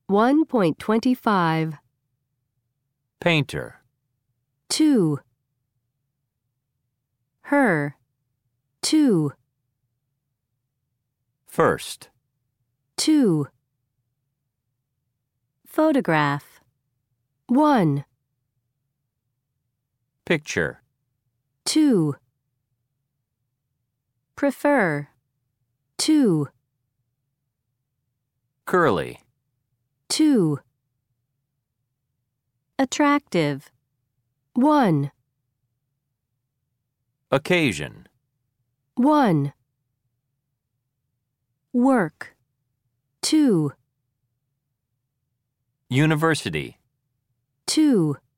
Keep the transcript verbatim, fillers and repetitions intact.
one point two five. Painter. Two. Her. Two. First. Two. Photograph. One. Picture. Two. Prefer. Two. Curly. Two. Attractive. One. Occasion. One. Work. Two. University. Two.